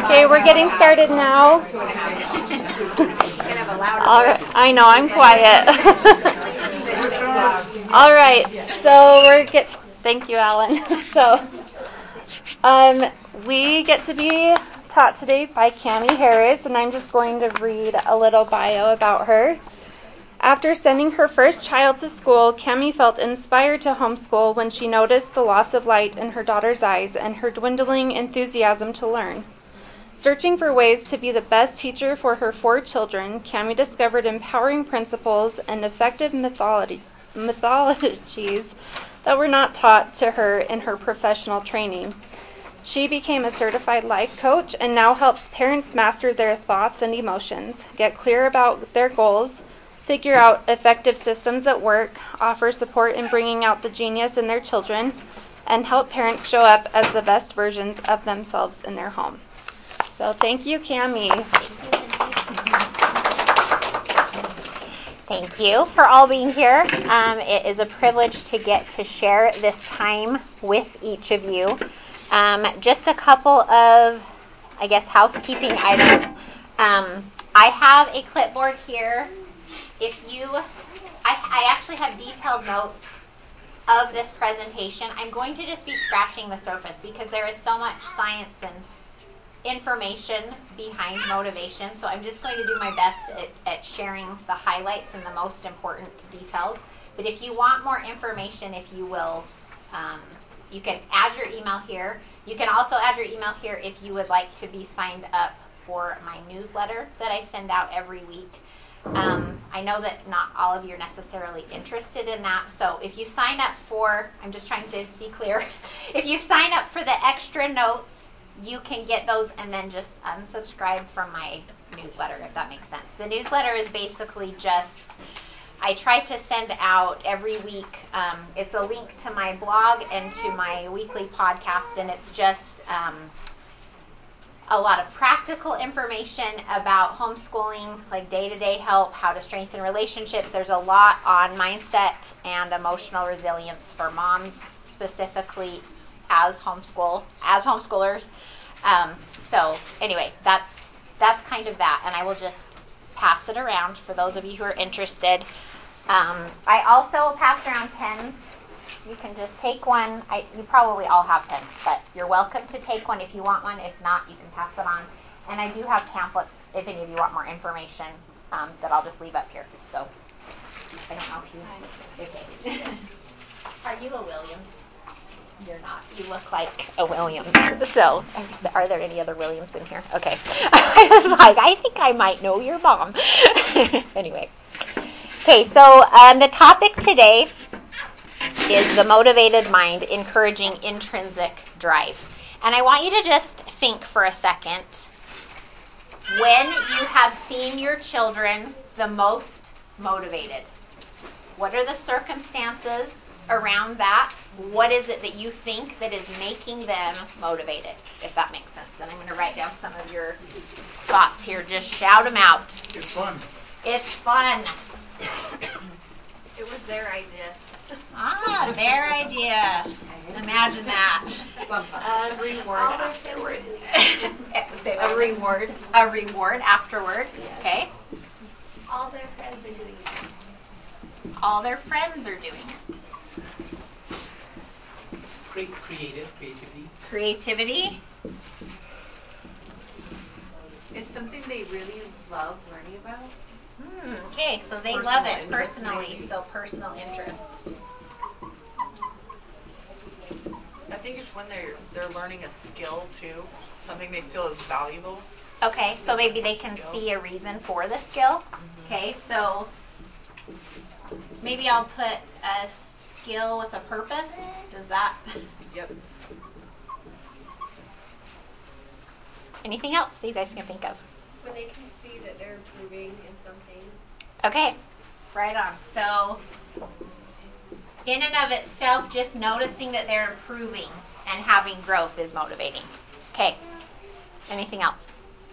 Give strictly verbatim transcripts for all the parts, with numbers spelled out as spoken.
Okay, we're getting started now. All right, I know, I'm quiet. All right, so we're get. Thank you, Alan. So, um, we get to be taught today by Cami Harris, and I'm just going to read a little bio about her. After sending her first child to school, Cami felt inspired to homeschool when she noticed the loss of light in her daughter's eyes and her dwindling enthusiasm to learn. Searching for ways to be the best teacher for her four children, Cami discovered empowering principles and effective mythology, mythologies that were not taught to her in her professional training. She became a certified life coach and now helps parents master their thoughts and emotions, get clear about their goals, figure out effective systems that work, offer support in bringing out the genius in their children, and help parents show up as the best versions of themselves in their home. So thank you, Cami. Thank you for all being here. Um, it is a privilege to get to share this time with each of you. Um, just a couple of, I guess, housekeeping items. Um, I have a clipboard here. If you, I, I actually have detailed notes of this presentation. I'm going to just be scratching the surface because there is so much science and information behind motivation. So I'm just going to do my best at, at sharing the highlights and the most important details. But if you want more information, if you will, um, you can add your email here. You can also add your email here if you would like to be signed up for my newsletter that I send out every week. Um, I know that not all of you are necessarily interested in that, so if you sign up for, I'm just trying to be clear, if you sign up for the extra notes, you can get those and then just unsubscribe from my newsletter, if that makes sense. The newsletter is basically just, I try to send out every week, um, it's a link to my blog and to my weekly podcast, and it's just um, a lot of practical information about homeschooling, like day-to-day help, how to strengthen relationships. There's a lot on mindset and emotional resilience for moms specifically as homeschool, as homeschoolers. Um, so anyway, that's that's kind of that, and I will just pass it around for those of you who are interested. Um, I also pass around pens. You can just take one. I, you probably all have pens, but you're welcome to take one if you want one. If not, you can pass it on. And I do have pamphlets if any of you want more information um, that I'll just leave up here. So I don't know if you... Okay. Are you a Williams? You're not. You look like a Williams. So are there any other Williams in here? Okay. I was like, I think I might know your mom. Anyway. Okay, so um, the topic today is the motivated mind, encouraging intrinsic drive. And I want you to just think for a second, when you have seen your children the most motivated, what are the circumstances around that? What is it that you think that is making them motivated, if that makes sense? And I'm going to write down some of your thoughts here. Just shout them out. It's fun. It's fun. It was their idea. Ah, their idea. Imagine that. A reward afterwards. A reward. A reward afterwards. Okay. All their friends are doing it. All their friends are doing it. Creative, creativity. Creativity. It's something they really love learning about. Hmm, okay, so they Personal love it interest, personally, maybe. so personal interest. I think it's when they're they're learning a skill too, something they feel is valuable. Okay, so maybe they can Skill. see a reason for the skill. Mm-hmm. Okay, so maybe I'll put a skill with a purpose. Does that? Yep. Anything else that you guys can think of? When they can see that they're improving in something. Okay, right on. So, in and of itself, just noticing that they're improving and having growth is motivating. Okay, anything else?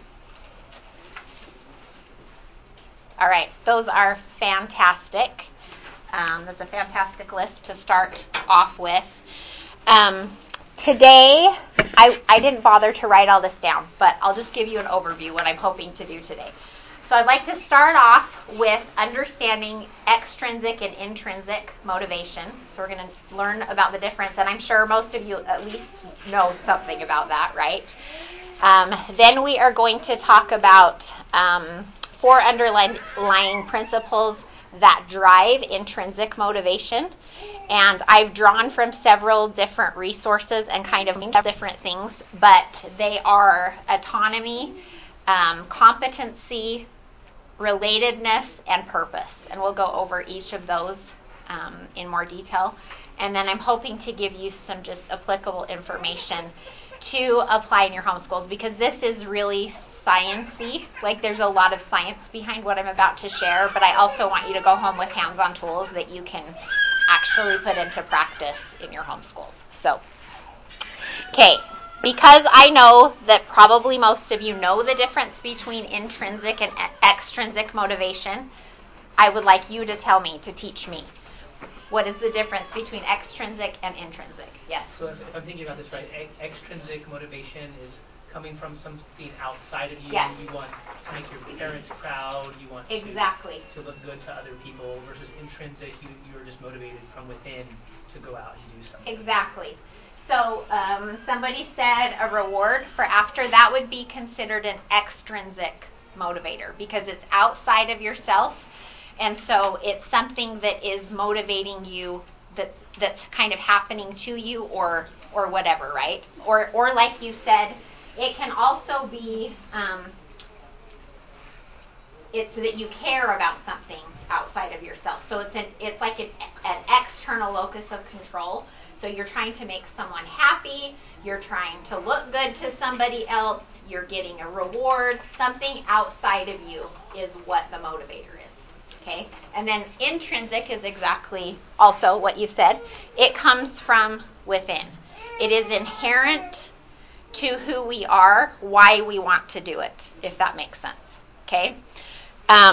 All right, those are fantastic. Um, that's a fantastic list to start off with. Um, today, I, I didn't bother to write all this down, but I'll just give you an overview what I'm hoping to do today. So I'd like to start off with understanding extrinsic and intrinsic motivation. So we're going to learn about the difference, and I'm sure most of you at least know something about that, right? Um, then we are going to talk about um, four underlying principles that drive intrinsic motivation. And I've drawn from several different resources and kind of different things, but they are autonomy, um, competency, relatedness, and purpose. And we'll go over each of those um, in more detail. And then I'm hoping to give you some just applicable information to apply in your homeschools, because this is really science-y. Like, there's a lot of science behind what I'm about to share, but I also want you to go home with hands-on tools that you can actually put into practice in your homeschools. So, okay, because I know that probably most of you know the difference between intrinsic and extrinsic motivation, I would like you to tell me, to teach me, what is the difference between extrinsic and intrinsic? Yes? So if, if I'm thinking about this right, e- extrinsic motivation is coming from something outside of you. Yes. You want to make your parents proud. You want exactly. to, to look good to other people. Versus intrinsic, you, you're just motivated from within to go out and do something. Exactly. So um, somebody said a reward for after, that would be considered an extrinsic motivator because it's outside of yourself. And so it's something that is motivating you, that's that's kind of happening to you or or whatever, right? Or or like you said, it can also be um, it's that you care about something outside of yourself. So it's an it's like an, an external locus of control. So you're trying to make someone happy, you're trying to look good to somebody else, you're getting a reward. Something outside of you is what the motivator is. Okay? And then intrinsic is exactly also what you said. It comes from within. It is inherent to who we are, why we want to do it, if that makes sense. Okay? Um,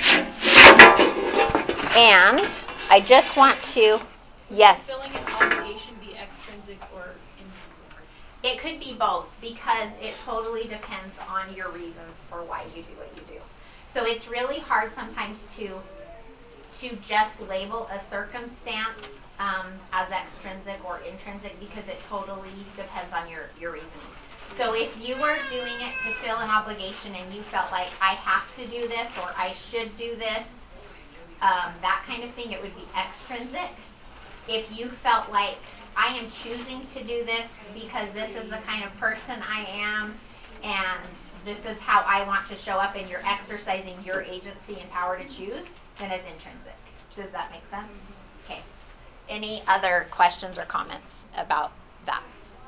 and I just want to, yes? Fulfilling an obligation be extrinsic or intrinsic? It could be both because it totally depends on your reasons for why you do what you do. So it's really hard sometimes to to just label a circumstance um, as extrinsic or intrinsic because it totally depends on your, your reasoning. So if you were doing it to fill an obligation and you felt like I have to do this or I should do this, um, that kind of thing, it would be extrinsic. If you felt like I am choosing to do this because this is the kind of person I am and this is how I want to show up and you're exercising your agency and power to choose, then it's intrinsic. Does that make sense? Okay. Any other questions or comments about that?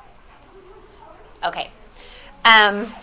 Okay. Um,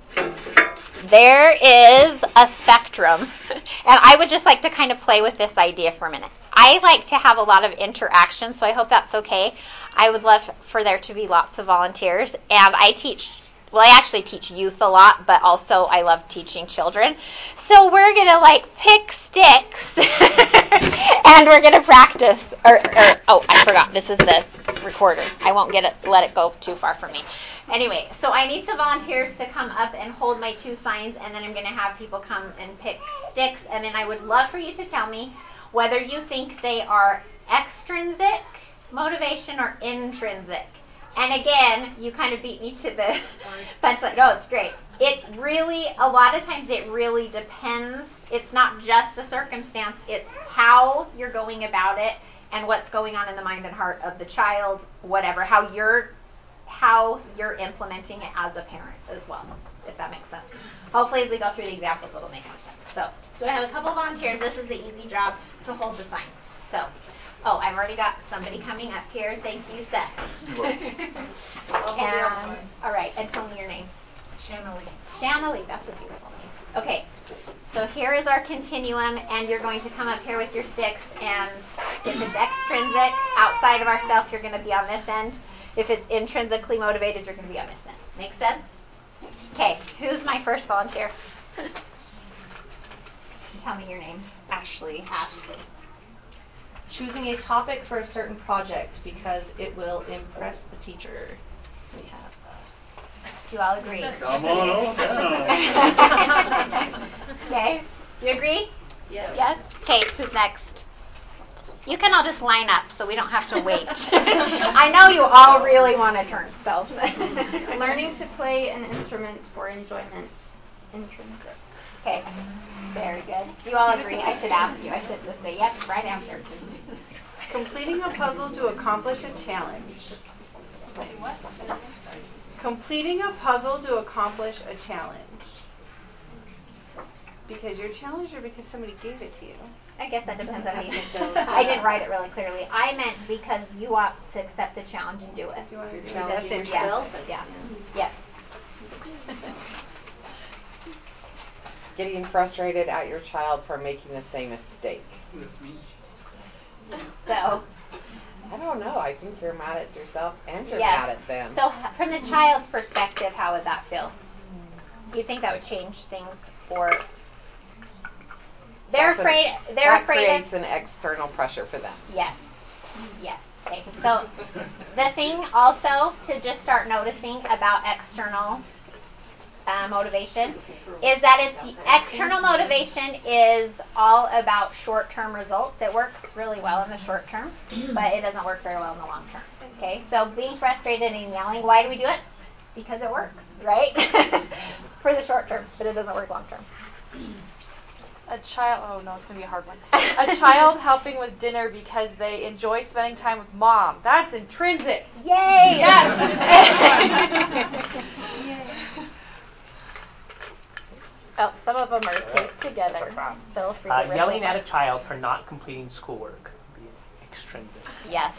there is a spectrum, and I would just like to kind of play with this idea for a minute. I like to have a lot of interaction, so I hope that's okay. I would love for there to be lots of volunteers, and I teach Well, I actually teach youth a lot, but also I love teaching children. So we're going to, like, pick sticks, and we're going to practice. Or, or, oh, I forgot. This is the recorder. I won't get it, let it go too far from me. Anyway, so I need some volunteers to come up and hold my two signs, and then I'm going to have people come and pick sticks. And then I would love for you to tell me whether you think they are extrinsic motivation or intrinsic. And again, you kind of beat me to the punchline. No, it's great. It really, a lot of times it really depends. It's not just a circumstance. It's how you're going about it and what's going on in the mind and heart of the child, whatever, how you're, how you're implementing it as a parent as well, if that makes sense. Hopefully as we go through the examples, it'll make more sense. So, do I have a couple of volunteers? This is the easy job to hold the signs. So, oh, I've already got somebody coming up here. Thank you, Seth. And, all right, and tell me your name. Shanna Lee. Shanna Lee, that's a beautiful name. Okay, so here is our continuum, and you're going to come up here with your sticks, and if it's extrinsic, outside of ourselves, you're going to be on this end. If it's intrinsically motivated, you're going to be on this end. Make sense? Okay, who's my first volunteer? Tell me your name. Ashley. Ashley. Choosing a topic for a certain project because it will impress the teacher. We have Do you all agree? Come on on down. Okay. You agree? Yes. Yes? Okay, who's next? You can all just line up so we don't have to wait. I know you all really want to turn, so. Learning to play an instrument for enjoyment. Intrinsic. Okay. Very good. You all agree? I should ask you. I should just say, yep, right answer. Completing a puzzle to accomplish a challenge. What? Completing a puzzle to accomplish a challenge. Because you're challenged or because somebody gave it to you? I guess that depends on how you think goes. I didn't write it really clearly. I meant because you ought to accept the challenge and do it. You want to do Because- that? yeah. Yeah. Yep. Getting frustrated at your child for making the same mistake. So, I don't know. I think you're mad at yourself and you're yes. mad at them. So, h- from the child's perspective, how would that feel? Do you think that would change things, or they're That's an- afraid? They're that afraid creates of. an external pressure for them. Yes. Yes. Okay. So, the thing also to just start noticing about external uh, motivation is that it's external motivation is all about short-term results. It works really well in the short term, but it doesn't work very well in the long term. Okay, so being frustrated and yelling, why do we do it? Because it works, right? For the short term, but it doesn't work long term. A child, oh no, it's going to be a hard one. A child helping with dinner because they enjoy spending time with mom. That's intrinsic. Yay! Yes! Oh, some of them are taped together. Feel free to Uh, rip yelling them at a apart. child for not completing schoolwork. Be extrinsic. Yes.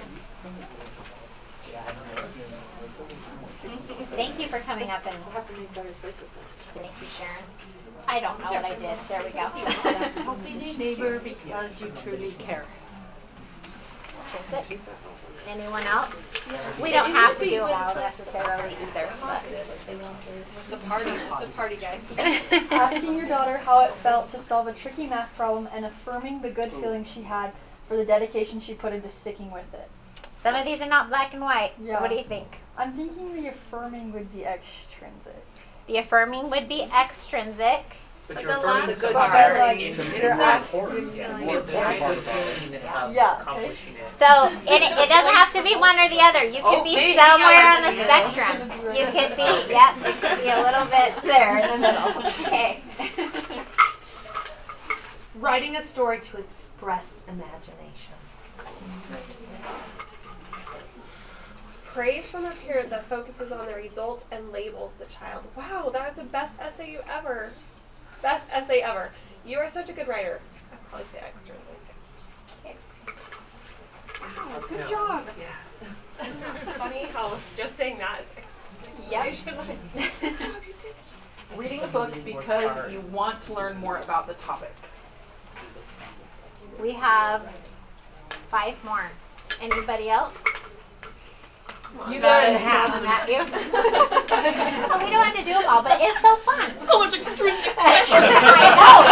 Thank you for coming up and thank you, Sharon. I don't know what I did. There we go. Helping a neighbor because you truly care. That's it. Anyone else? We don't have to do them all necessarily either, but It's a party. It's a party, guys. Asking your daughter how it felt to solve a tricky math problem and affirming the good feeling she had for the dedication she put into sticking with it. some of these are not black and white. Yeah. So what do you think? I'm thinking the affirming would be extrinsic. The affirming would be extrinsic. But But you're the affirming last something part that's like, in the you're more act- important. you're The feeling more it. the feeling of Yeah, okay. accomplishing it. So it, it doesn't have to be one or the other. You could be Okay, somewhere yeah, on the yeah. spectrum. You could be, yep, you could be a little bit there in the middle. Okay. Writing a story to express imagination. Praise from a parent that focuses on the results and labels the child. Wow, that is the best essay you ever. Best essay ever. You are such a good writer. I'd probably say extrinsic. Wow, good job. Yeah. Funny how just saying that is extrinsic. Yep. Good job, you did it. Reading a book because you want to learn more about the topic. We have five more. Anybody else? You got it in half. Matthew. Well, we don't have to do them all, but it's so fun. So much extrinsic pressure. I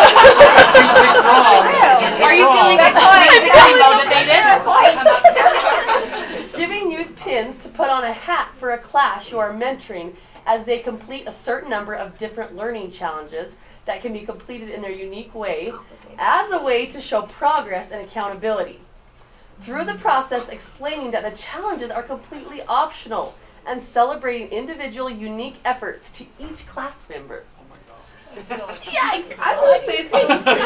know. Are you feeling motivated? Giving youth pins to put on a hat for a class you are mentoring as they complete a certain number of different learning challenges that can be completed in their unique way as a way to show progress and accountability. Through the process, explaining that the challenges are completely optional and celebrating individual unique efforts to each class member. Yeah, I would say it's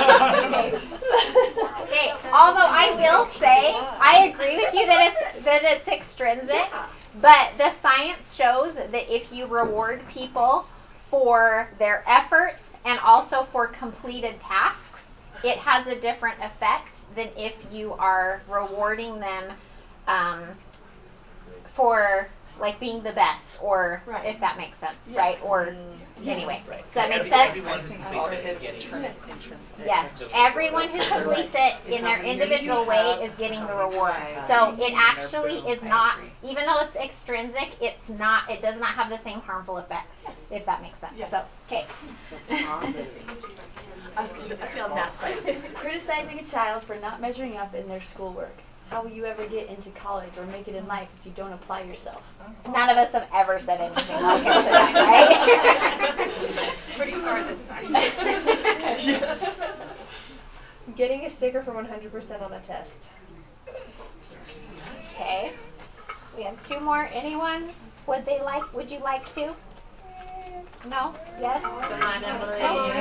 Okay, although I will say, I agree with you that it's that it's extrinsic, but the science shows that if you reward people for their efforts and also for completed tasks, it has a different effect than if you are rewarding them um, for like being the best, or Right. if that makes sense, Yes. right? Or Yes. anyway, Right. does that make Every- sense? Everyone who completes it is getting it. Yes, everyone who completes it in their individual way is getting the reward. So it actually is not, even though it's extrinsic, it's not, it does not have the same harmful effect, if that makes sense. So, okay. I feel on that side of things. Criticizing a child for not measuring up in their schoolwork. how will you ever get into college or make it in life if you don't apply yourself? None of us have ever said anything like it to that, right? Pretty far this side. Getting a sticker for one hundred percent on a test. Okay. We have two more. Anyone? Would they like? Would you like to? No? Yes? Come on, Emily.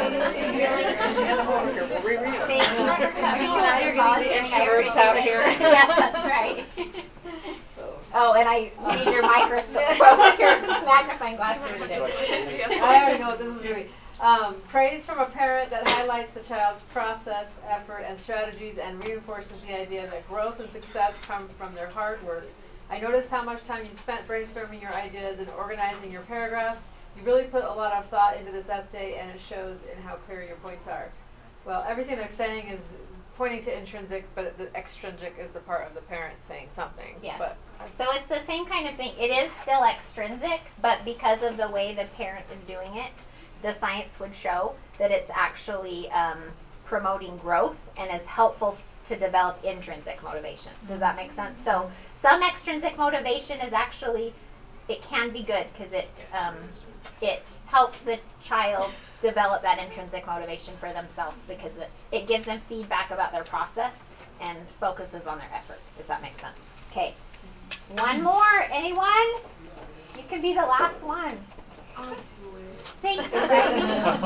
Thank you for coming. You're getting the introverts out here. Yes, that's right. Oh, and I need your microscope, well, your magnifying glass to read it. I already know what this is going to be. Um, praise from a parent that highlights the child's process, effort, and strategies and reinforces the idea that growth and success come from their hard work. I noticed how much time you spent brainstorming your ideas and organizing your paragraphs. You really put a lot of thought into this essay, and it shows in how clear your points are. Well, everything they're saying is pointing to intrinsic, but the extrinsic is the part of the parent saying something. Yes. But so it's the same kind of thing. It is still extrinsic, but because of the way the parent is doing it, the science would show that it's actually um, promoting growth and is helpful to develop intrinsic motivation. Does that make sense? So some extrinsic motivation is actually, it can be good because it um, it helps the child develop that intrinsic motivation for themselves because it, it gives them feedback about their process and focuses on their effort. Does that make sense? Okay. One more. Anyone? You can be the last one. I'll do it. Thanks, Brittany.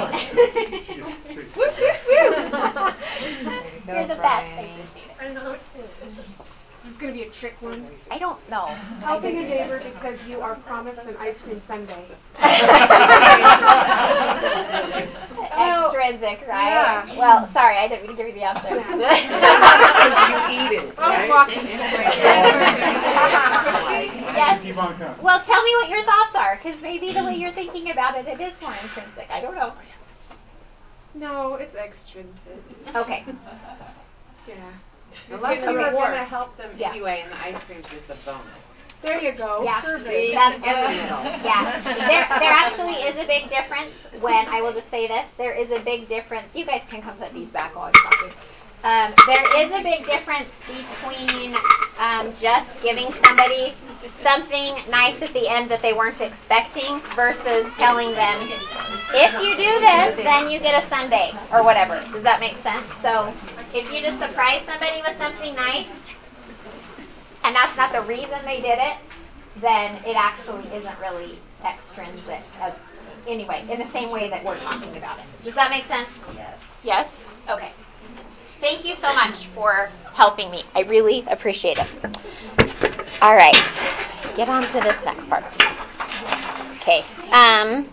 You're the best. I appreciate it. I know. This is going to be a trick one. I don't know. Helping a neighbor because you are promised an ice cream sundae. Extrinsic, right? Yeah. Well, sorry, I didn't mean to give you the answer. Because you eat it. I was walking. Yes. Well, tell me what your thoughts are, because maybe the way you're thinking about it, it is more intrinsic. I don't know. No, it's extrinsic. Okay. Yeah. Unless you were going to help them Yeah. anyway, and the ice cream's just a bonus. There you go. Yeah. Serve See, it. That's, in the middle. Yeah. There, there actually is a big difference when, I will just say this, there is a big difference. You guys can come put these back while I'm talking. Um, there is a big difference between um, just giving somebody something nice at the end that they weren't expecting versus telling them, if you do this, then you get a sundae or whatever. Does that make sense? So if you just surprise somebody with something nice, and that's not the reason they did it, then it actually isn't really extrinsic. As, anyway, in the same way that we're talking about it. Does that make sense? Yes. Yes? Okay. Thank you so much for helping me. I really appreciate it. All right. Get on to this next part. Okay. Um,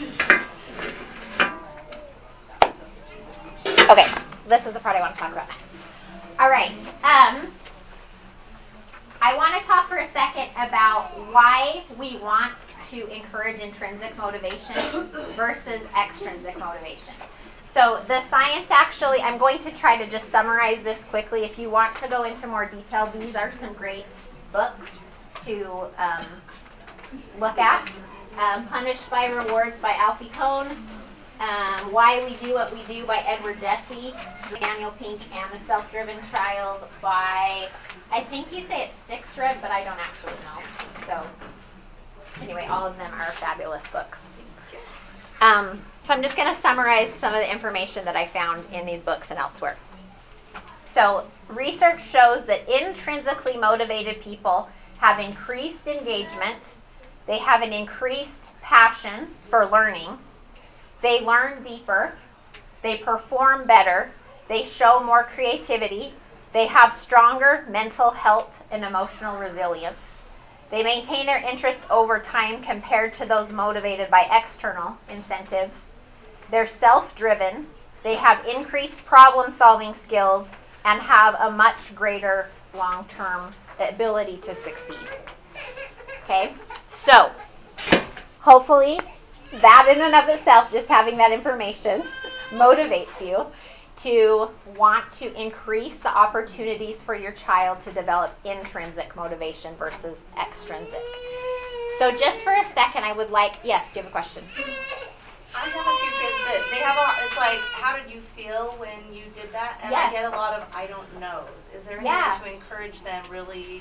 okay. This is the part I want to talk about next. All right. Um, I want to talk for a second about why we want to encourage intrinsic motivation versus extrinsic motivation. So the science actually, I'm going to try to just summarize this quickly. If you want to go into more detail, these are some great books to um, look at. Um, Punished by Rewards by Alfie Kohn. Um, Why We Do What We Do by Edward Deci. Daniel Pink and the Self-Driven Child by, I think you say it's Stixred, but I don't actually know. So anyway, all of them are fabulous books. Um, so I'm just going to summarize some of the information that I found in these books and elsewhere. So research shows that intrinsically motivated people have increased engagement. They have an increased passion for learning. They learn deeper. They perform better. They show more creativity. They have stronger mental health and emotional resilience. They maintain their interest over time compared to those motivated by external incentives. They're self-driven. They have increased problem-solving skills and have a much greater long-term ability to succeed. Okay? So, hopefully, that in and of itself, just having that information, motivates you to want to increase the opportunities for your child to develop intrinsic motivation versus extrinsic. So just for a second, I would like, yes, do you have a question? I have a few kids that they have a, it's like like, how did you feel when you did that? And Yes. I get a lot of I don't knows. Is there anything Yeah. to encourage them really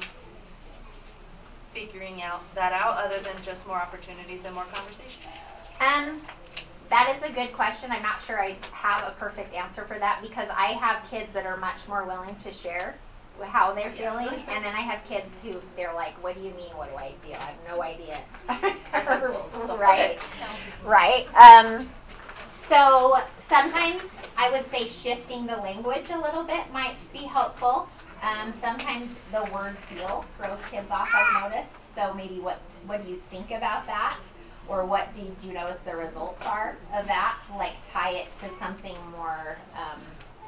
figuring out that out other than just more opportunities and more conversations? Um, that is a good question. I'm not sure I have a perfect answer for that because I have kids that are much more willing to share how they're Yes. feeling, and then I have kids who they're like, "What do you mean? What do I feel? I have no idea." Right, right. Um, so sometimes I would say shifting the language a little bit might be helpful. Um, sometimes the word "feel" throws kids off, I've noticed. So maybe what what do you think about that? Or what did you notice the results are of that? Like tie it to something more um,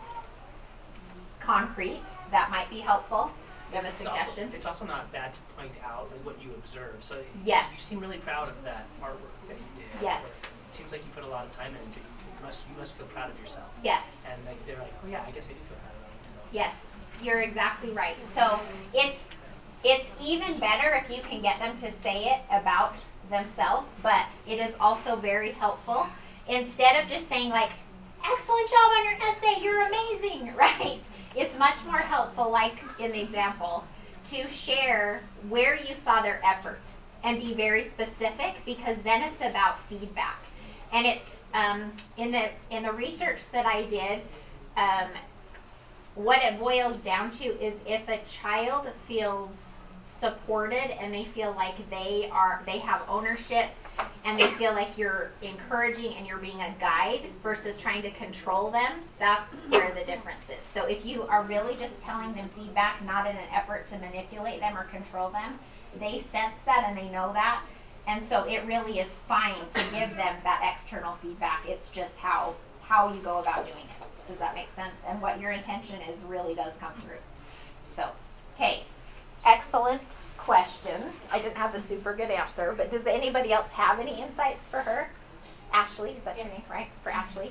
concrete. That might be helpful. You have a It's suggestion? also, it's also not bad to point out like what you observe. So Yes. you seem really proud of that artwork that you did. Yes. It seems like you put a lot of time into it. You must you must feel proud of yourself. Yes. And like they're like, oh yeah, I guess I do feel proud of myself. Yes, you're exactly right. So it's it's even better if you can get them to say it about themselves, but it is also very helpful. Instead of just saying like, excellent job on your essay, you're amazing, right? It's much more helpful, like in the example, to share where you saw their effort and be very specific because then it's about feedback. And it's um, in the in the research that I did, um, what it boils down to is if a child feels supported and they feel like they are they have ownership and they feel like you're encouraging and you're being a guide versus trying to control them, that's where the difference is. So if you are really just telling them feedback, not in an effort to manipulate them or control them, they sense that and they know that. And so it really is fine to give them that external feedback. It's just how how you go about doing it. Does that make sense? And what your intention is really does come through. So, okay. Excellent question. I didn't have the super good answer, but does anybody else have any insights for her? Ashley, is that your name, right? For Ashley?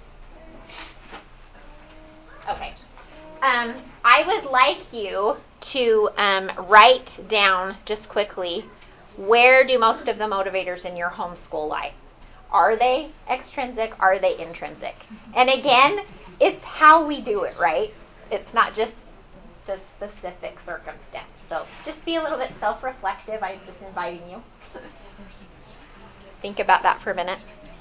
Okay. Um, I would like you to um, write down just quickly, where do most of the motivators in your homeschool lie? Are they extrinsic? Are they intrinsic? And again, it's how we do it, right? It's not just the specific circumstance. So just be a little bit self-reflective. I'm just inviting you. Think about that for a minute.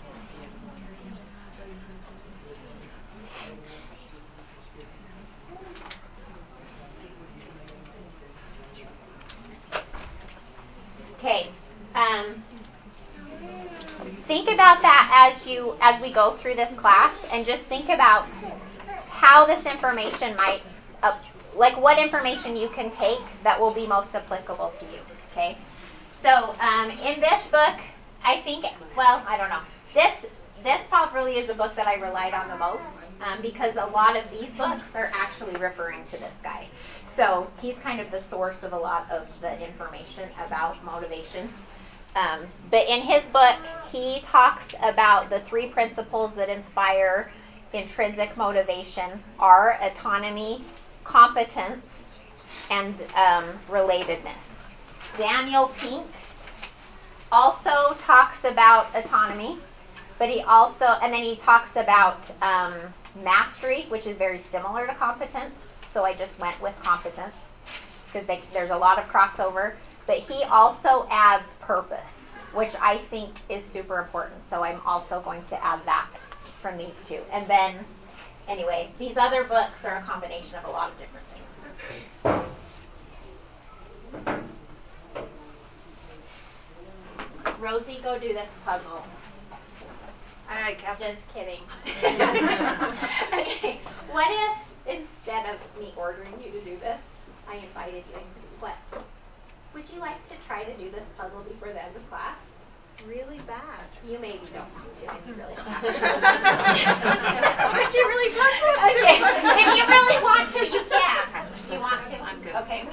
Okay. Um, think about that as you as we go through this class, and just think about how this information might, uh, like what information you can take that will be most applicable to you. Okay. So um, in this book, I think, well, I don't know. This this probably is the book that I relied on the most um, because a lot of these books are actually referring to this guy. So he's kind of the source of a lot of the information about motivation. Um, but in his book, he talks about the three principles that inspire intrinsic motivation are autonomy, competence, and um, relatedness. Daniel Pink also talks about autonomy, but he also, and then he talks about um, mastery, which is very similar to competence. So I just went with competence because there's a lot of crossover. But he also adds purpose, which I think is super important. So I'm also going to add that from these two. And then, anyway, these other books are a combination of a lot of different things. Rosie, go do this puzzle. All right, Captain. Just kidding. Okay. What if instead of me ordering you to do this, I invited you? What? Would you like to try to do this puzzle before the end of class? Really bad. You maybe don't want to, and you really don't have to. Or she really does want to. Okay. If you really want to, you can. Do you want to? I'm good. Okay.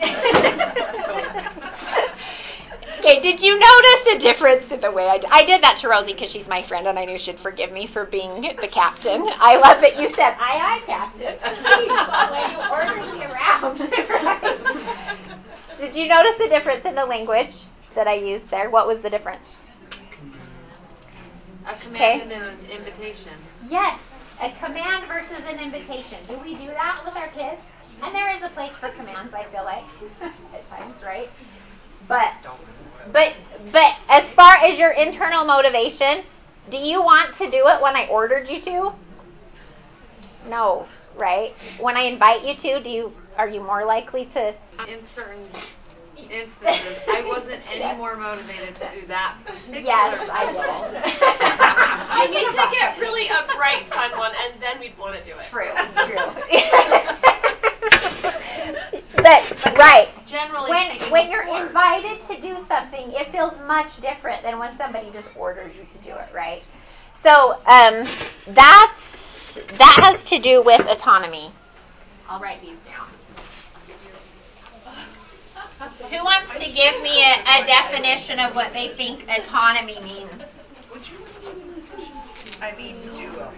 Okay, did you notice the difference in the way I did? I did that to Rosie because she's my friend and I knew she'd forgive me for being the captain. I love that you said, aye, aye, captain. When you ordered me around. Right? Did you notice the difference in the language that I used there? What was the difference? A command and an invitation. Yes, a command versus an invitation. Do we do that with our kids? And there is a place for commands, I feel like, at times, right? But, but, but as far as your internal motivation, do you want to do it when I ordered you to? No, right? When I invite you to, do you? Are you more likely to? In certain instances, I wasn't any yes. more motivated to do that particular yes, puzzle. I need to get really a bright, fun one, and then we'd want to do it. True, true. But, right. Generally, when when you're before. invited to do something, it feels much different than when somebody just orders you to do it, right? So um, that's that has to do with autonomy. I'll write these down. Who wants to give me a, a definition of what they think autonomy means? I mean, duo.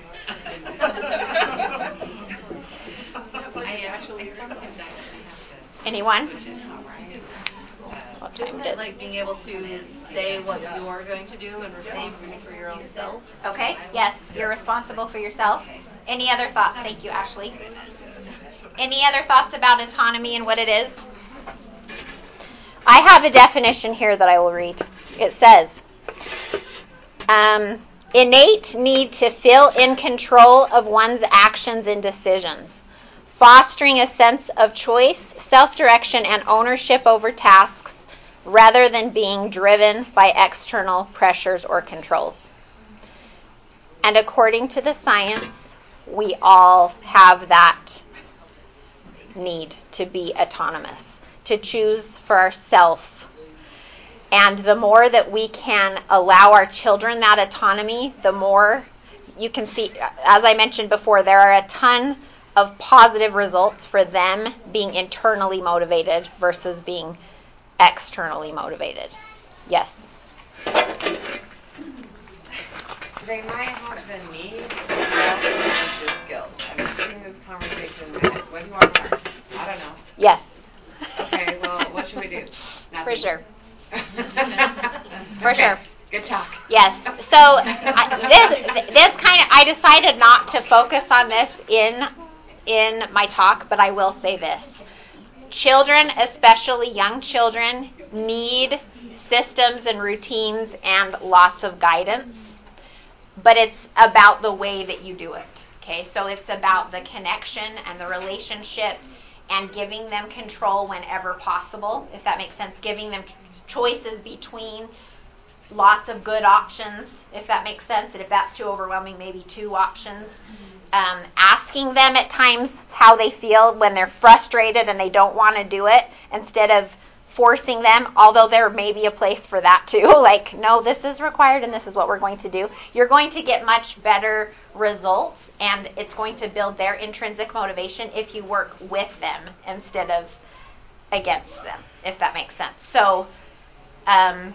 I actually sometimes actually have to. Anyone? What time Isn't it like being able to say what you are going to do and responsible for your own self? Okay, yes, you're responsible for yourself. Any other thoughts? Thank you, Ashley. Any other thoughts about autonomy and what it is? I have a definition here that I will read. It says, um, innate need to feel in control of one's actions and decisions, fostering a sense of choice, self-direction, and ownership over tasks rather than being driven by external pressures or controls. And according to the science, we all have that need to be autonomous, to choose for ourselves. And the more that we can allow our children that autonomy, the more you can see, as I mentioned before, there are a ton of positive results for them being internally motivated versus being externally motivated. Yes? They might have the need, but they also have the skills. I'm seeing this conversation in my head. What do you want to learn? I don't know. Yes. Okay, well, what should we do? Nothing. For sure. For sure. Good talk. Yes. So I, this this kind of I decided not to focus on this in in my talk, but I will say this. Children, especially young children, need systems and routines and lots of guidance. But it's about the way that you do it. Okay? So it's about the connection and the relationship and giving them control whenever possible, if that makes sense. Giving them choices between lots of good options, if that makes sense. And if that's too overwhelming, maybe two options. Um, asking them at times how they feel when they're frustrated and they don't want to do it, instead of forcing them, although there may be a place for that too. Like, no, this is required and this is what we're going to do. You're going to get much better results, and it's going to build their intrinsic motivation if you work with them instead of against them, if that makes sense. So, um,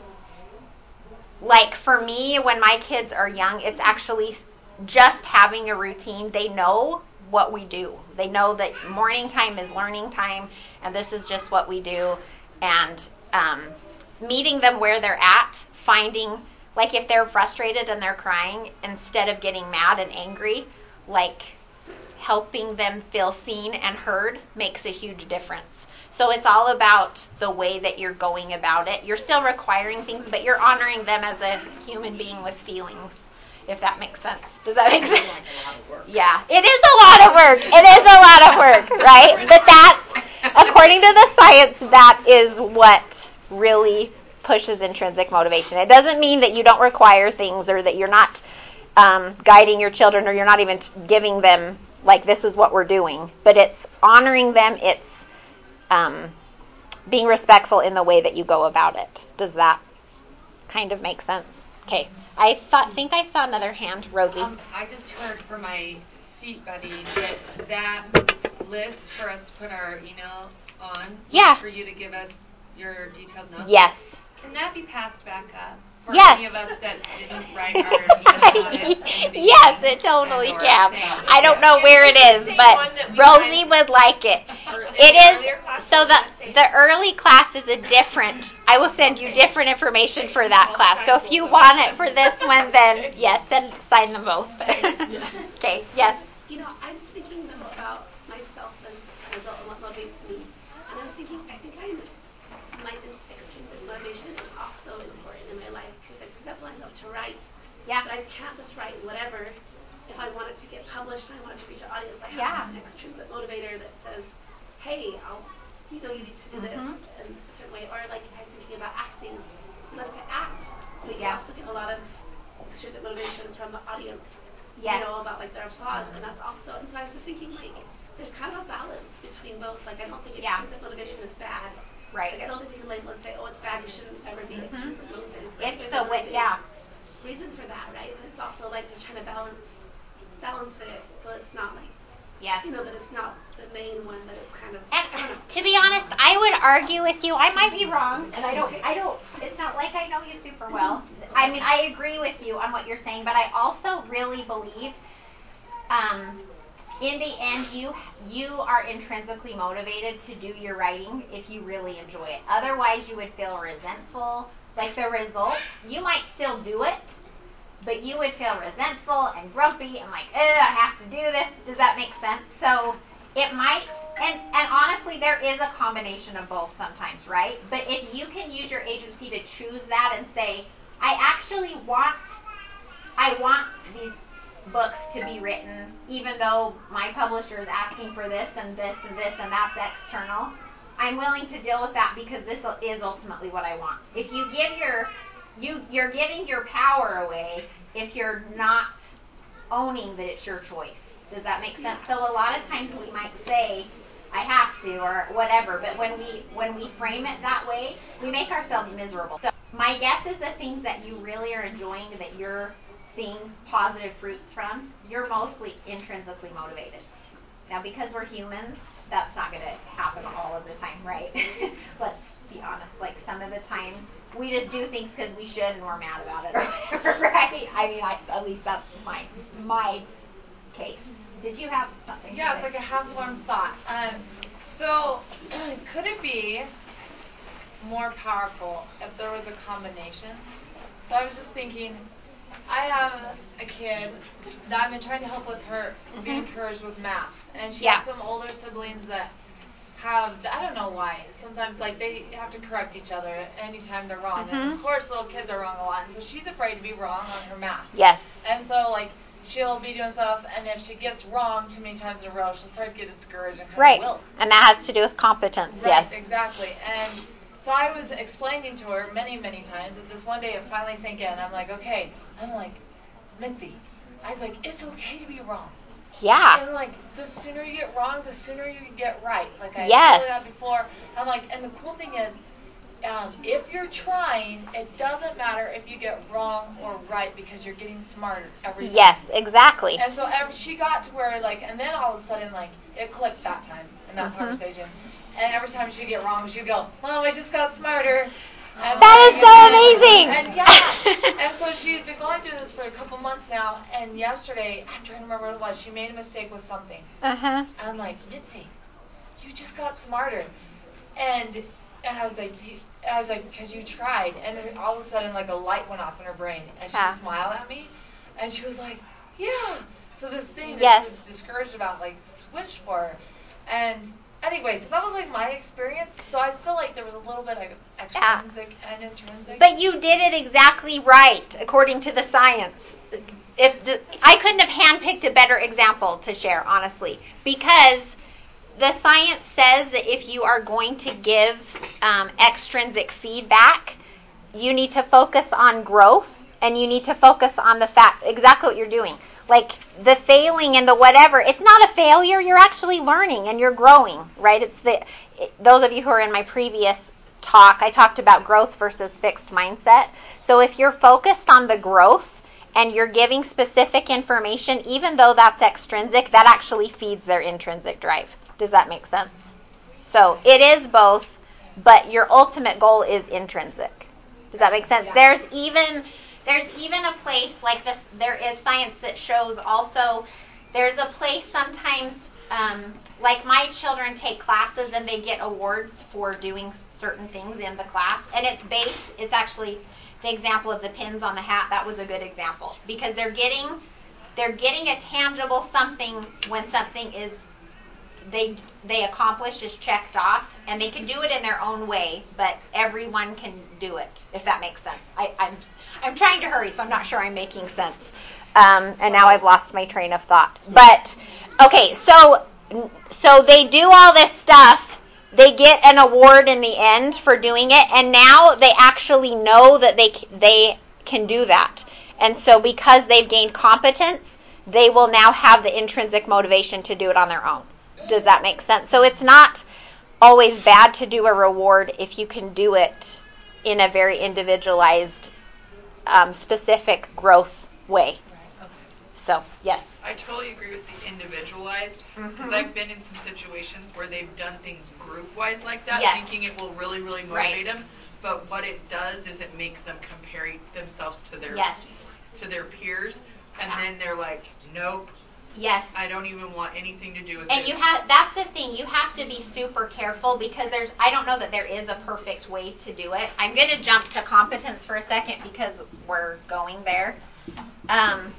like for me, when my kids are young, it's actually just having a routine. They know what we do. They know that morning time is learning time, and this is just what we do. And um, meeting them where they're at, finding, like if they're frustrated and they're crying, instead of getting mad and angry, like helping them feel seen and heard makes a huge difference. So it's all about the way that you're going about it. You're still requiring things, but you're honoring them as a human being with feelings, if that makes sense. Does that make sense? Yeah, it is a lot of work. It is a lot of work, right? But that's, according to the science, that is what really pushes intrinsic motivation. It doesn't mean that you don't require things, or that you're not um, guiding your children, or you're not even giving them, like, this is what we're doing. But it's honoring them. It's um, being respectful in the way that you go about it. Does that kind of make sense? Okay. I thought, think I saw another hand. Rosie. Um, I just heard from my seat buddy that that list for us to put our email on. Yeah. For you to give us your detailed notes. Yes. Can that be passed back up? For yes. any of us that didn't write our email on it? Yes, it totally can. I don't know where it is, but Rosie would like it. It is, so the the early class is a different, I will send you different information for that class. So if you want it for this one, then yes, then sign them both. Okay, yes. You know, I was thinking though about myself as an adult and what motivates me. And I was thinking, I think I'm, my extrinsic motivation is also important in my life because I picked up myself to write. Yeah. But I can't just write whatever. If I want it to get published and I want it to reach an audience, I have Yeah. to have an extrinsic motivator that says, hey, I'll, you know, you need to do this Mm-hmm. in a certain way. Or like I'm thinking about acting. You love to act, but you Yeah. also get a lot of extrinsic motivation from the audience. Yes. You know, about like their applause, and that's also. And so I was just thinking, like, there's kind of a balance between both. Like, I don't think Yeah. extrinsic motivation is bad. Right. Like, I don't think we can label and say, oh, it's bad. You shouldn't ever be Mm-hmm. extrinsic motivated. It's There's the a way, really yeah. reason for that, right? But it's also like just trying to balance, balance it so it's not like. Yes. You know, that it's not the main one. That it's kind of. And to be honest, I would argue with you. I might be wrong, and I don't. I don't. It's not like I know you super well. I mean, I agree with you on what you're saying, but I also really believe, um, in the end, you you are intrinsically motivated to do your writing if you really enjoy it. Otherwise, you would feel resentful. Like the results, you might still do it, but you would feel resentful and grumpy and like, ugh, I have to do this. Does that make sense? So it might, and, and honestly, there is a combination of both sometimes, right? But if you can use your agency to choose that and say, I actually want, I want these books to be written, even though my publisher is asking for this and this and this and that's external, I'm willing to deal with that because this is ultimately what I want. If you give your You, you're giving your power away if you're not owning that it's your choice. Does that make sense? So a lot of times we might say, I have to, or whatever, but when we when we frame it that way, we make ourselves miserable. So my guess is the things that you really are enjoying, that you're seeing positive fruits from, you're mostly intrinsically motivated. Now, because we're humans, that's not going to happen all of the time, right? Let's be honest. Like, some of the time, we just do things because we should and we're mad about it or whatever, right? I mean, I, at least that's my my case. Did you have something? Yeah, it's like a half-formed thought. Um, so, could it be more powerful if there was a combination? So I was just thinking, I have a kid that I've been trying to help with her be encouraged with math, and she Yeah. has some older siblings that have, I don't know why, sometimes like they have to correct each other anytime they're wrong. Mm-hmm. And of course little kids are wrong a lot, and so she's afraid to be wrong on her math. Yes. And so like she'll be doing stuff, and if she gets wrong too many times in a row, she'll start to get discouraged and kind Right. of wilt. And that has to do with competence, Right, yes. exactly. And so I was explaining to her many, many times, but this one day it finally sank in. I'm like, okay, I'm like, Mitzi, I was like, it's okay to be wrong. Yeah. And like, the sooner you get wrong, the sooner you get right. Like I Yes. told you that before. I'm like, and the cool thing is, um, if you're trying, it doesn't matter if you get wrong or right because you're getting smarter every time. Yes, exactly. And so every, she got to where like, and then all of a sudden like, it clicked that time in that Mhm. conversation. And every time she'd get wrong, she'd go, Mom, I just got smarter. And That like, is so amazing. And yeah. And so she's been going through this for a couple months now. And yesterday, I'm trying to remember what it was. She made a mistake with something. Uh-huh. I'm like, Mitzi, you just got smarter. And and I was like, you, I was like, because you tried. And then all of a sudden, like a light went off in her brain, and she Yeah. smiled at me, and she was like, yeah. So this thing that Yes. she was discouraged about, like, switched for her. And anyway, so that was like my experience. So I feel like there was a little bit of extrinsic yeah. and intrinsic. But you did it exactly right, according to the science. If the, I couldn't have handpicked a better example to share, honestly, because the science says that if you are going to give um, extrinsic feedback, you need to focus on growth, and you need to focus on the fact, exactly what you're doing. Like the failing and the whatever, it's not a failure. You're actually learning and you're growing, right? It's the it, those of you who are in my previous talk, I talked about growth versus fixed mindset. So if you're focused on the growth and you're giving specific information, even though that's extrinsic, that actually feeds their intrinsic drive. Does that make sense? So it is both, but your ultimate goal is intrinsic. Does that make sense? Yeah. There's even there's even a place like this. There is science that shows also. There's a place sometimes, um, like my children take classes and they get awards for doing certain things in the class, and it's based. It's actually the example of the pins on the hat. That was a good example because they're getting they're getting a tangible something when something is they they accomplish is checked off, and they can do it in their own way, but everyone can do it, if that makes sense. I, I'm I'm trying to hurry, so I'm not sure I'm making sense. Um, and now I've lost my train of thought. But okay, so so they do all this stuff. They get an award in the end for doing it, and now they actually know that they they can do that. And so because they've gained competence, they will now have the intrinsic motivation to do it on their own. Does that make sense? So it's not always bad to do a reward if you can do it in a very individualized, um, specific growth way. So, yes. I totally agree with the individualized, because Mm-hmm. I've been in some situations where they've done things group-wise like that, Yes. thinking it will really, really motivate Right. them. But what it does is it makes them compare themselves to their Yes. to their peers, and Yeah. then they're like, nope. Yes. I don't even want anything to do with And it. you have that's the thing, you have to be super careful, because there's I don't know that there is a perfect way to do it. I'm going to jump to competence for a second because we're going there. Um,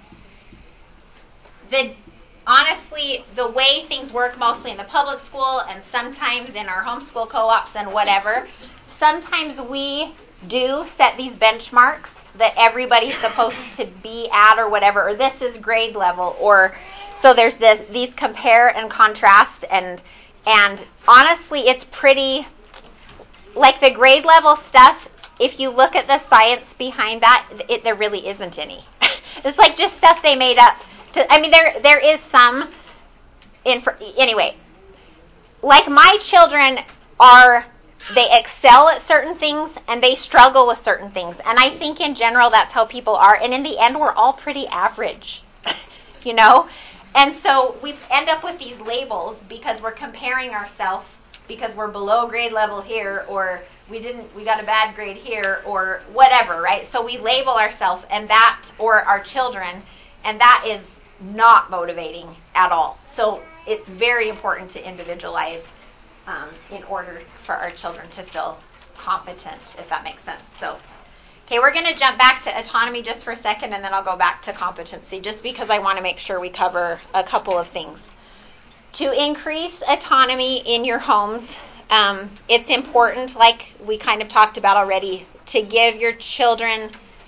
the honestly, the way things work mostly in the public school and sometimes in our homeschool co-ops and whatever, sometimes we do set these benchmarks that everybody's supposed to be at or whatever, or this is grade level, or so there's this these compare and contrast, and and honestly it's pretty, like the grade level stuff, if you look at the science behind that, it, there really isn't any. It's like just stuff they made up. To, I mean, there there is some, in, anyway, like my children are, they excel at certain things and they struggle with certain things. And I think in general that's how people are. And in the end, we're all pretty average, you know? And so we end up with these labels because we're comparing ourselves because we're below grade level here, or we didn't, we got a bad grade here, or whatever, right? So we label ourselves and that, or our children, and that is not motivating at all. So it's very important to individualize um, in order for our children to feel competent, if that makes sense. So, okay, we're going to jump back to autonomy just for a second, and then I'll go back to competency, just because I want to make sure we cover a couple of things. To increase autonomy in your homes, um, it's important, like we kind of talked about already, to give your children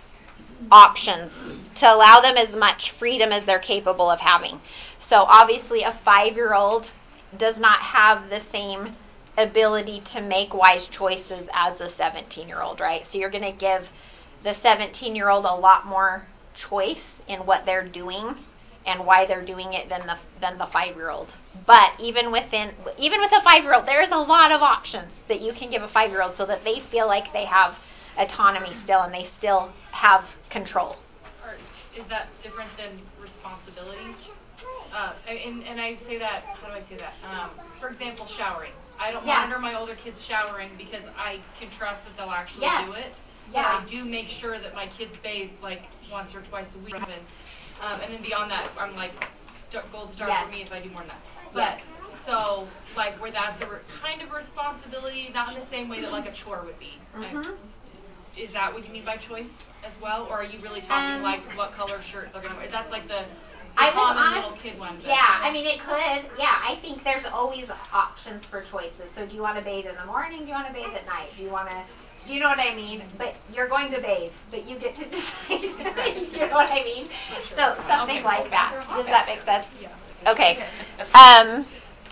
options, to allow them as much freedom as they're capable of having. So obviously a five-year-old does not have the same ability to make wise choices as a seventeen-year-old, right? So you're going to give the seventeen-year-old a lot more choice in what they're doing and why they're doing it than the than the five-year-old. But even within even with a five-year-old, there's a lot of options that you can give a five-year-old so that they feel like they have autonomy still and they still have control. Or is that different than responsibilities? Uh, and, and I say that, how do I say that? Um, for example, showering. I don't Yeah. monitor my older kids showering because I can trust that they'll actually Yes. do it. Yeah. But I do make sure that my kids bathe like once or twice a week. And, um, and then beyond that, I'm like, star, gold star Yes. for me if I do more than that. But Yes. so, like, where that's a re- kind of responsibility, not in the same way that like a chore would be. Mm-hmm. I, is that what you mean by choice as well? Or are you really talking Um, like what color shirt they're going to wear? That's like the, the I was common honest, little kid one. But, yeah, I mean it could, yeah, I think there's always options for choices. So do you want to bathe in the morning? Do you want to bathe at night? Do you want to, do you know what I mean? But you're going to bathe, but you get to decide. You know what I mean? Sure. So something Okay. like that. Does that make sense? Yeah. Okay. Um,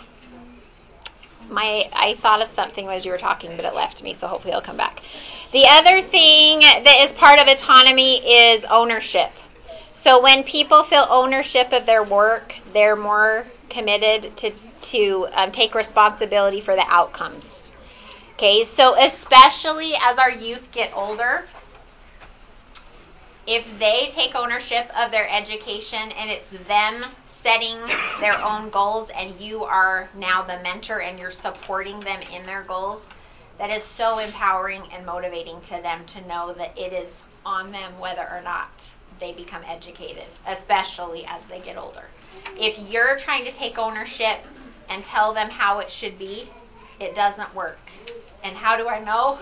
my I thought of something as you were talking, but it left me, so hopefully it'll come back. The other thing that is part of autonomy is ownership. So when people feel ownership of their work, they're more committed to, to um, take responsibility for the outcomes. Okay, so especially as our youth get older, if they take ownership of their education and it's them setting their own goals and you are now the mentor and you're supporting them in their goals, that is so empowering and motivating to them to know that it is on them whether or not they become educated, especially as they get older. If you're trying to take ownership and tell them how it should be, it doesn't work. And how do I know?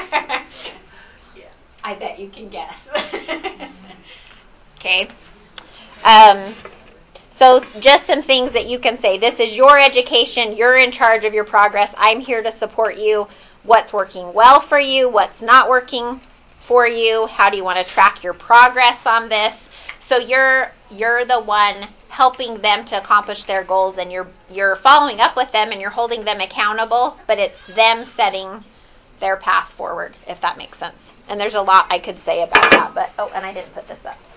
I bet you can guess. Okay. Um, so just some things that you can say. This is your education. You're in charge of your progress. I'm here to support you. What's working well for you? What's not working for you? How do you want to track your progress on this? So you're you're the one helping them to accomplish their goals, and you're you're following up with them and you're holding them accountable, but it's them setting their path forward, if that makes sense. And there's a lot I could say about that, but oh, and I didn't put this up.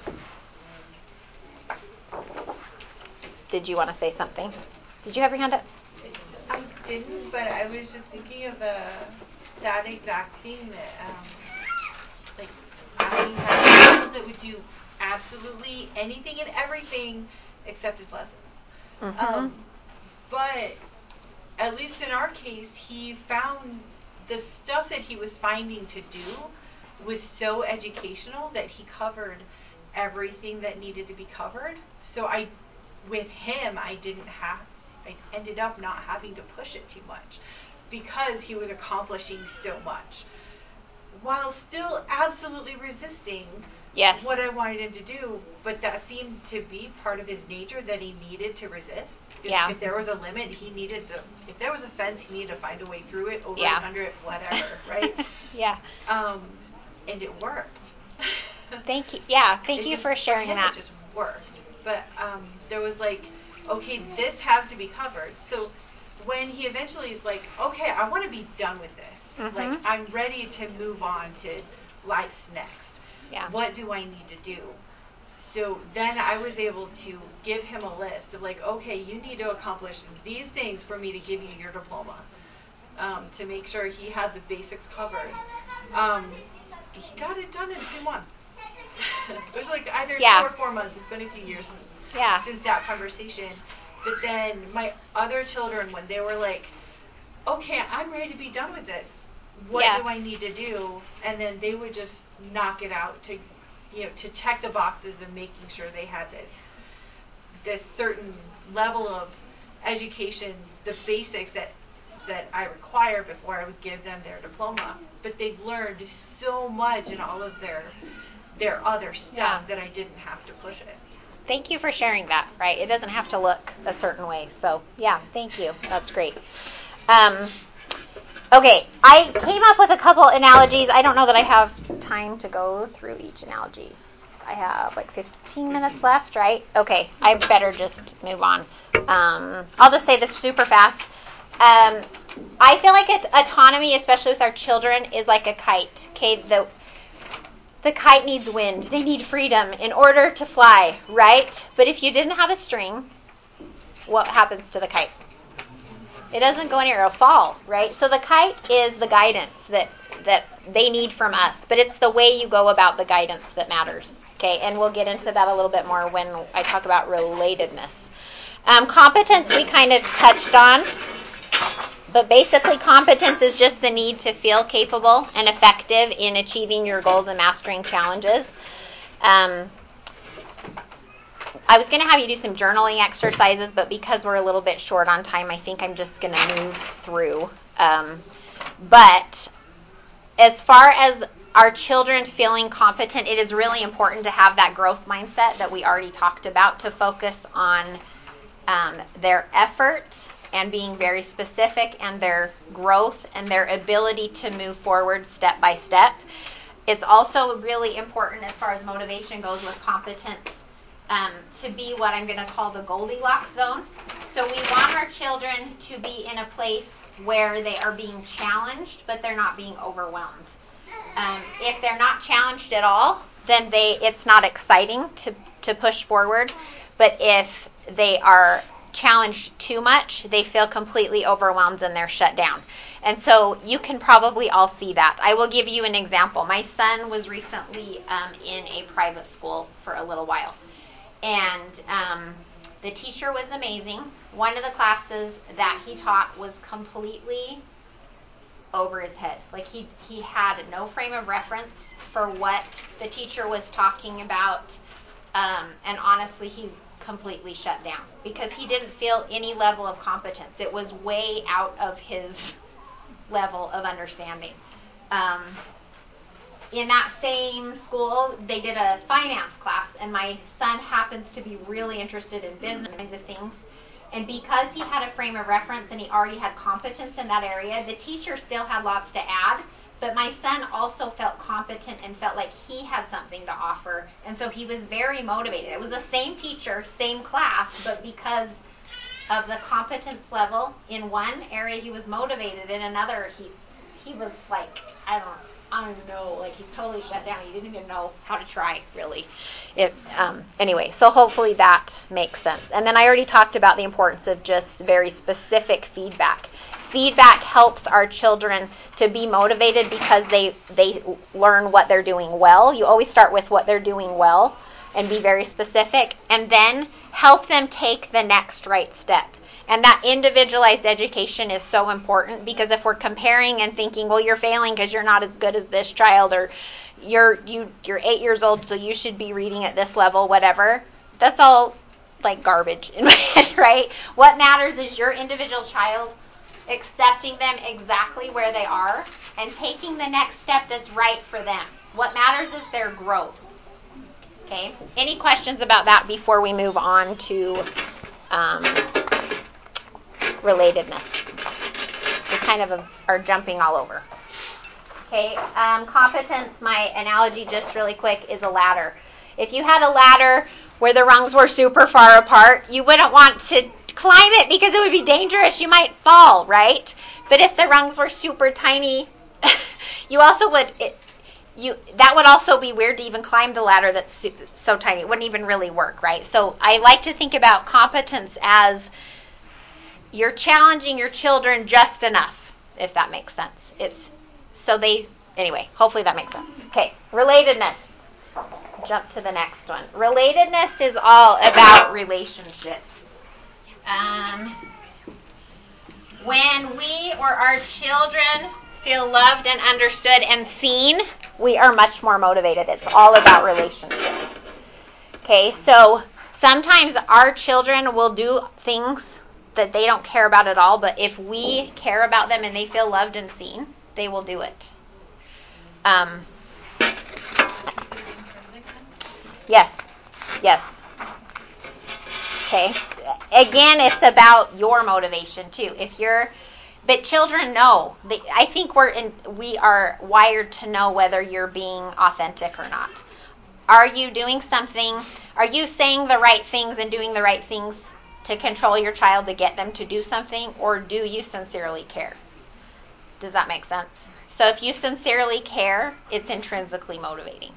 Did you want to say something? Did you have your hand up? I didn't, but I was just thinking of the that exact thing that um like I had a child that would do absolutely anything and everything except his lessons. Mm-hmm. Um, but at least in our case, he found the stuff that he was finding to do was so educational that he covered everything that needed to be covered. So I, with him, I didn't have, I ended up not having to push it too much because he was accomplishing so much, while still absolutely resisting yes. what I wanted him to do. But that seemed to be part of his nature, that he needed to resist. If, yeah. if there was a limit, he needed to, if there was a fence, he needed to find a way through it, over yeah. it, under it, whatever, right? yeah. Um, and it worked. Thank you. Yeah, thank it you just, for sharing for him, that. It just worked. But um, there was like, okay, this has to be covered. So when he eventually is like, okay, I want to be done with this. Mm-hmm. Like, I'm ready to move on to life's next. Yeah. What do I need to do? So then I was able to give him a list of like, okay, you need to accomplish these things for me to give you your diploma, um, to make sure he had the basics covered. Um, he got it done in two months. It was like either yeah. two or four months. It's been a few years since, yeah. since that conversation. But then my other children, when they were like, okay, I'm ready to be done with this. What yeah. do I need to do? And then they would just knock it out to, you know, to check the boxes of making sure they had this, this certain level of education, the basics that that I require before I would give them their diploma. But they've learned so much in all of their their other stuff yeah. that I didn't have to push it. Thank you for sharing that, right? It doesn't have to look a certain way. So, yeah, thank you. That's great. Um, okay, I came up with a couple analogies. I don't know that I have time to go through each analogy. I have like fifteen minutes left, right? Okay, I better just move on. Um, I'll just say this super fast. Um, I feel like it, autonomy, especially with our children, is like a kite. Okay, the the kite needs wind. They need freedom in order to fly, right? But if you didn't have a string, what happens to the kite? It doesn't go anywhere. It'll fall, right? So the kite is the guidance that that they need from us, but it's the way you go about the guidance that matters. Okay, and we'll get into that a little bit more when I talk about relatedness. Um, competence we kind of touched on. But basically, competence is just the need to feel capable and effective in achieving your goals and mastering challenges. Um, I was going to have you do some journaling exercises, but because we're a little bit short on time, I think I'm just going to move through. Um, but as far as our children feeling competent, it is really important to have that growth mindset that we already talked about, to focus on um, their effort and being very specific, and their growth and their ability to move forward step by step. It's also really important as far as motivation goes with competence um, to be what I'm going to call the Goldilocks zone. So we want our children to be in a place where they are being challenged, but they're not being overwhelmed. Um, if they're not challenged at all, then they it's not exciting to, to push forward. But if they are challenged too much, they feel completely overwhelmed and they're shut down. And so you can probably all see that. I will give you an example. My son was recently um, in a private school for a little while. And um, the teacher was amazing. One of the classes that he taught was completely over his head. Like he, he had no frame of reference for what the teacher was talking about. Um, and honestly, he completely shut down because he didn't feel any level of competence. It was way out of his level of understanding. Um, in that same school, they did a finance class, and my son happens to be really interested in business kinds of things. And because he had a frame of reference and he already had competence in that area, the teacher still had lots to add, but my son also felt competent and felt like he had something to offer, and so he was very motivated. It was the same teacher, same class, but because of the competence level in one area he was motivated, in another he he was like, I don't I don't know, like he's totally shut down. He didn't even know how to try, really. It, um, anyway, so hopefully that makes sense. And then I already talked about the importance of just very specific feedback. Feedback helps our children to be motivated because they they learn what they're doing well. You always start with what they're doing well and be very specific, and then help them take the next right step. And that individualized education is so important, because if we're comparing and thinking, well, you're failing because you're not as good as this child, or you're you you're eight years old, so you should be reading at this level, whatever, that's all like garbage in my head, right? What matters is your individual child, accepting them exactly where they are and taking the next step that's right for them. What matters is their growth. Okay? Any questions about that before we move on to um, relatedness? We kind of are jumping all over. Okay, um, competence, my analogy just really quick, is a ladder. If you had a ladder where the rungs were super far apart, you wouldn't want to climb it because it would be dangerous. You might fall, right? But if the rungs were super tiny, you also would, it, you that would also be weird to even climb the ladder that's so tiny. It wouldn't even really work, right? So I like to think about competence as you're challenging your children just enough, if that makes sense. It's so they, anyway, hopefully that makes sense. Okay, relatedness. Jump to the next one. Relatedness is all about relationships. Um, when we or our children feel loved and understood and seen, we are much more motivated. It's all about relationship. Okay, so sometimes our children will do things that they don't care about at all, but if we care about them and they feel loved and seen, they will do it. Um, yes, yes. Okay. Again, it's about your motivation too. If you're, but children know. They, I think we're in. We are wired to know whether you're being authentic or not. Are you doing something? Are you saying the right things and doing the right things to control your child to get them to do something, or do you sincerely care? Does that make sense? So if you sincerely care, it's intrinsically motivating.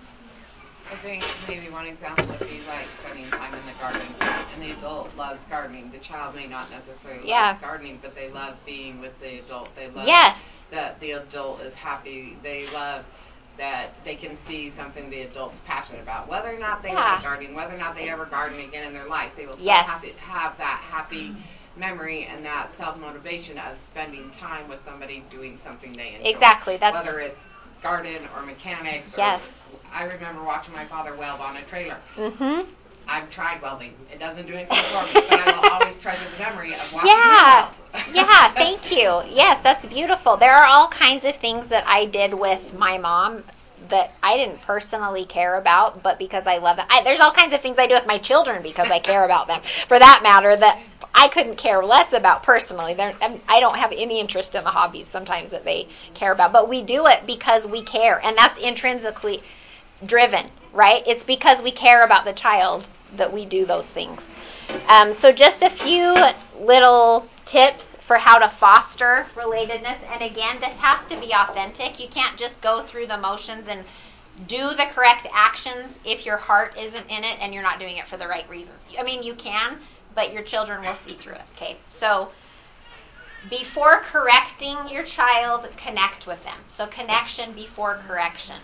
I think maybe one example would be like spending time in the garden, and the adult loves gardening. The child may not necessarily yeah. like gardening, but they love being with the adult. They love yes. that the adult is happy. They love that they can see something the adult's passionate about. Whether or not they yeah. like gardening, whether or not they ever garden again in their life, they will still yes. have, to have that happy memory and that self-motivation of spending time with somebody doing something they enjoy. Exactly. That's whether it's garden or mechanics. Yes. Or, I remember watching my father weld on a trailer. Mm-hmm. I've tried welding. It doesn't do anything for me, but I will always treasure the memory of watching yeah. him weld. yeah, thank you. Yes, that's beautiful. There are all kinds of things that I did with my mom that I didn't personally care about, but because I love them. I, there's all kinds of things I do with my children because I care about them. For that matter, that I couldn't care less about personally. They're, I don't have any interest in the hobbies sometimes that they care about, but we do it because we care, and that's intrinsically driven, right? It's because we care about the child that we do those things. Um, so just a few little tips for how to foster relatedness. And again, this has to be authentic. You can't just go through the motions and do the correct actions if your heart isn't in it and you're not doing it for the right reasons. I mean, you can, but your children will see through it. Okay, so before correcting your child, connect with them. So connection before correction.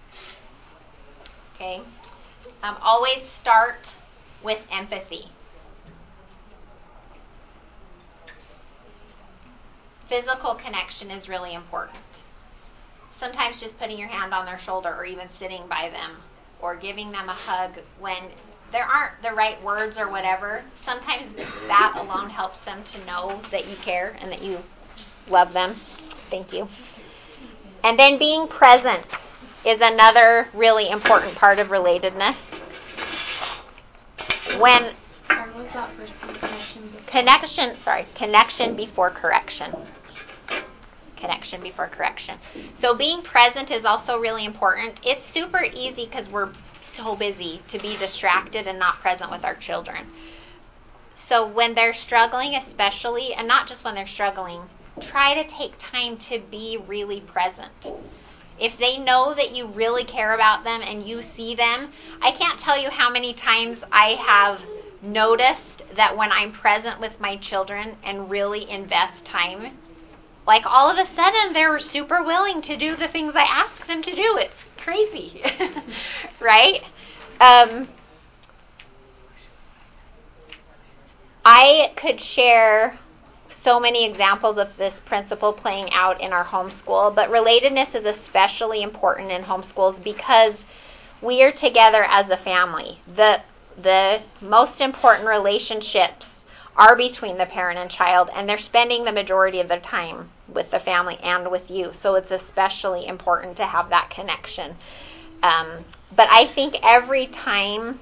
Okay, um, always start with empathy. Physical connection is really important. Sometimes just putting your hand on their shoulder or even sitting by them or giving them a hug when there aren't the right words or whatever. Sometimes that alone helps them to know that you care and that you love them. Thank you. And then being present. is another really important part of relatedness. When Sorry, what was that first one? Connection before. Connection, sorry, connection before correction. Connection before correction. So being present is also really important. It's super easy because we're so busy to be distracted and not present with our children. So when they're struggling especially, and not just when they're struggling, try to take time to be really present. If they know that you really care about them and you see them, I can't tell you how many times I have noticed that when I'm present with my children and really invest time, like all of a sudden they're super willing to do the things I ask them to do. It's crazy, right? Um, I could share so many examples of this principle playing out in our homeschool, but relatedness is especially important in homeschools because we are together as a family. The the most important relationships are between the parent and child, and they're spending the majority of their time with the family and with you. So it's especially important to have that connection. Um, but I think every time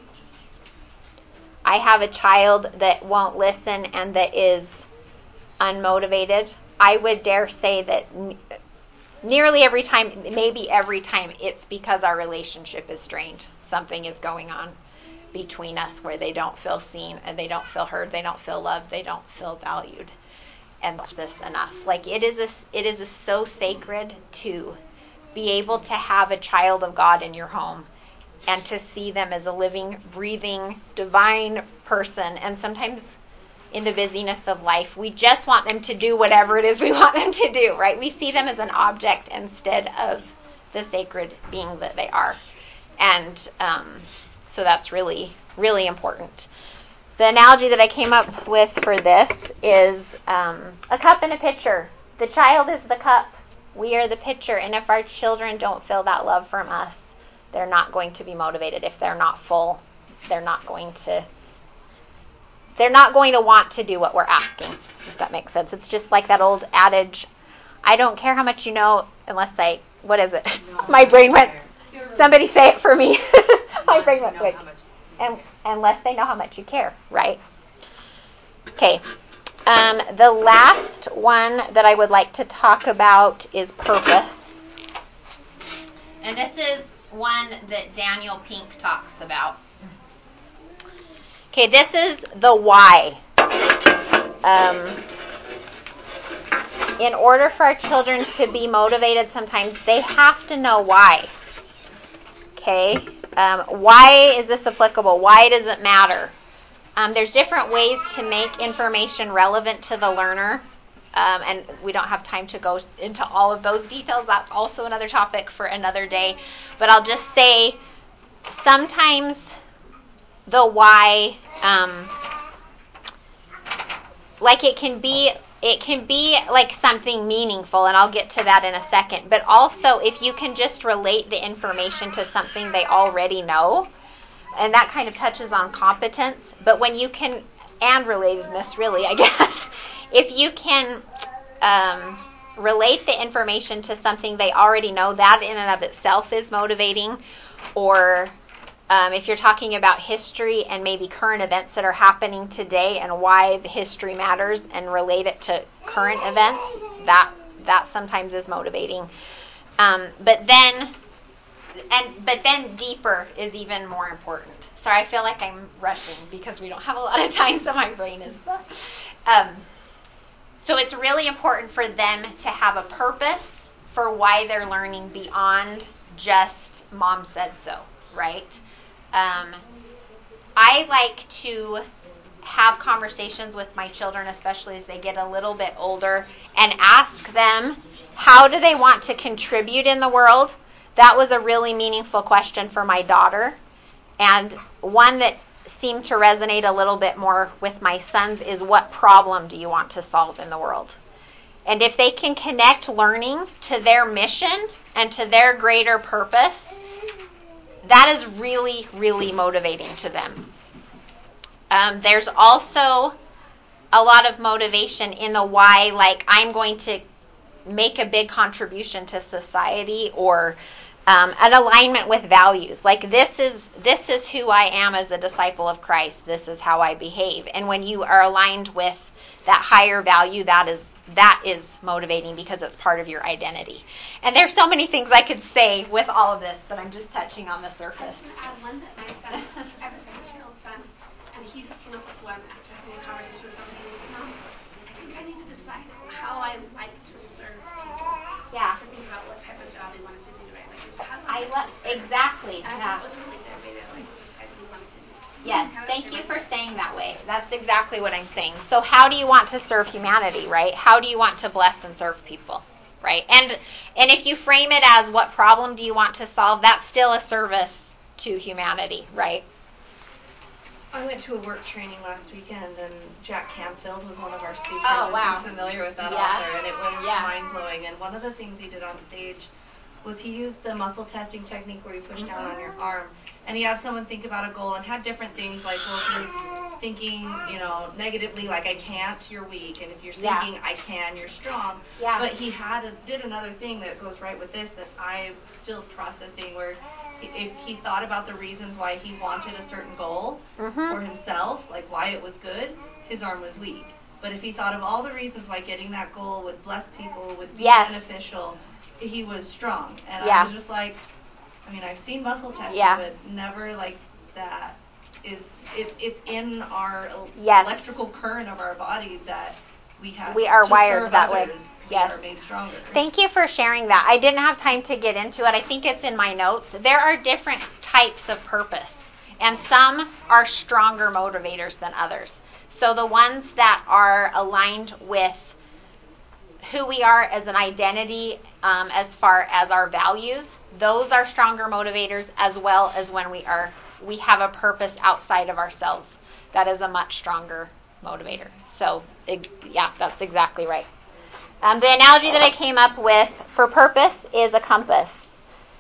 I have a child that won't listen and that is unmotivated, I would dare say that n- nearly every time, maybe every time, it's because our relationship is strained. Something is going on between us where they don't feel seen and they don't feel heard, they don't feel loved, they don't feel valued. And that's this enough. Like it is a, it is a so sacred to be able to have a child of God in your home and to see them as a living, breathing, divine person. And sometimes in the busyness of life, we just want them to do whatever it is we want them to do, right? We see them as an object instead of the sacred being that they are. And um, so that's really, really important. The analogy that I came up with for this is um, a cup and a pitcher. The child is the cup. We are the pitcher. And if our children don't feel that love from us, they're not going to be motivated. If they're not full, they're not going to they're not going to want to do what we're asking, if that makes sense. It's just like that old adage, I don't care how much you know unless I, what is it? No, My brain went, somebody say it for me. My brain went quick. And unless they know how much you care, right? Okay. Um, the last one that I would like to talk about is purpose. And this is one that Daniel Pink talks about. Okay, this is the why. Um, in order for our children to be motivated, sometimes they have to know why. Okay, um, why is this applicable? Why does it matter? Um, there's different ways to make information relevant to the learner, um, and we don't have time to go into all of those details. That's also another topic for another day. But I'll just say sometimes the why, um, like it can be, it can be like something meaningful, and I'll get to that in a second. But also, if you can just relate the information to something they already know, and that kind of touches on competence. But when you can, and relatedness, really, I guess, if you can um, relate the information to something they already know, that in and of itself is motivating. Or Um, if you're talking about history and maybe current events that are happening today and why the history matters and relate it to current events, that that sometimes is motivating. Um, but then, and but then deeper is even more important. Sorry, I feel like I'm rushing because we don't have a lot of time, so my brain is. Um, so it's really important for them to have a purpose for why they're learning beyond just mom said so, right? Um, I like to have conversations with my children, especially as they get a little bit older, and ask them, how do they want to contribute in the world? That was a really meaningful question for my daughter. And one that seemed to resonate a little bit more with my sons is, what problem do you want to solve in the world? And if they can connect learning to their mission and to their greater purpose, that is really, really motivating to them. Um, there's also a lot of motivation in the why, like I'm going to make a big contribution to society, or Um, an alignment with values. Like this is this is who I am as a disciple of Christ. This is how I behave. And when you are aligned with that higher value, that is that is motivating because it's part of your identity. And there's so many things I could say with all of this, but I'm just touching on the surface. I just want to add one that my son, I have a seventeen-year-old son, and he just came up with one after having a conversation with somebody. He said, Mom, I think I need to decide how I like to serve people. Yeah. To think about what type of job he wanted to do, right? Like, how do I I like love to serve? exactly. And I Yeah. thought it was a really good way to like decide what he wanted to do. Yes, thank you for saying that way. That's exactly what I'm saying. So how do you want to serve humanity, right? How do you want to bless and serve people, right? And and if you frame it as what problem do you want to solve, that's still a service to humanity, right? I went to a work training last weekend, and Jack Canfield was one of our speakers. Oh, wow. If you're familiar with that Yeah. author, and it was Yeah. mind-blowing. And one of the things he did on stage was he used the muscle testing technique where you push down on your arm. And he had someone think about a goal and had different things like, well, if you're thinking, you know, negatively, like I can't, you're weak. And if you're Yeah. thinking I can, you're strong. Yeah. But he had a, did another thing that goes right with this that I'm still processing, where he, if he thought about the reasons why he wanted a certain goal Mhm. for himself, like why it was good, his arm was weak. But if he thought of all the reasons why getting that goal would bless people, would be Yes. beneficial, he was strong. And Yeah. I was just like, I mean, I've seen muscle testing, Yeah. but never like that is, it's it's in our el- Yes. electrical current of our body that we have We are to wired serve that way. others. We Yes. are made stronger. Thank you for sharing that. I didn't have time to get into it. I think it's in my notes. There are different types of purpose, and some are stronger motivators than others. So the ones that are aligned with who we are as an identity, um, as far as our values, those are stronger motivators, as well as when we are we have a purpose outside of ourselves. That is a much stronger motivator. So, it, yeah, that's exactly right. Um, the analogy that I came up with for purpose is a compass.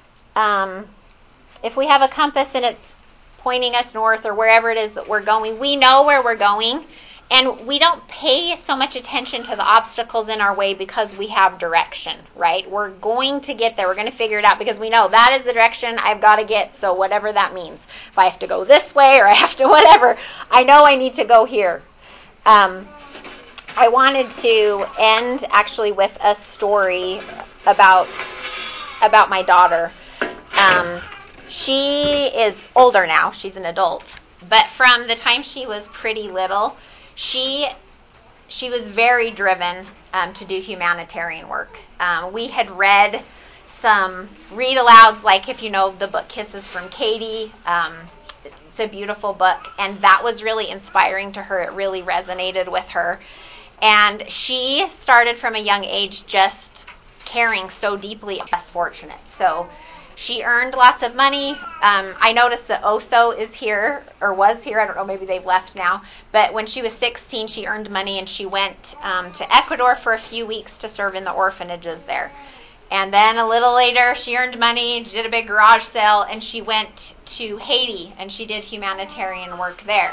Um, if we have a compass and it's pointing us north or wherever it is that we're going, we know where we're going, and we don't pay so much attention to the obstacles in our way because we have direction, right? We're going to get there. We're going to figure it out because we know that is the direction I've got to get, so whatever that means. If I have to go this way or I have to whatever, I know I need to go here. Um, I wanted to end actually with a story about about my daughter. Um, she is older now. She's an adult. But from the time she was pretty little, she she was very driven um, to do humanitarian work. Um, we had read some read-alouds, like if you know the book Kisses from Katie. Um, it's a beautiful book, and that was really inspiring to her. It really resonated with her. And she started from a young age just caring so deeply, less fortunate. So she earned lots of money. Um, I noticed that O S O is here, or was here. I don't know, maybe they've left now. But when she was sixteen, she earned money, and she went um, to Ecuador for a few weeks to serve in the orphanages there. And then a little later, she earned money, did a big garage sale, and she went to Haiti, and she did humanitarian work there.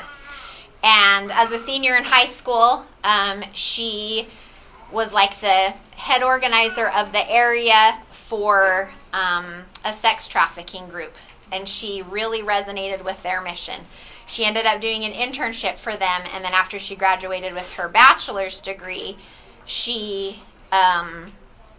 And as a senior in high school, um, she was like the head organizer of the area for um, a sex trafficking group. And she really resonated with their mission. She ended up doing an internship for them, and then after she graduated with her bachelor's degree, she um,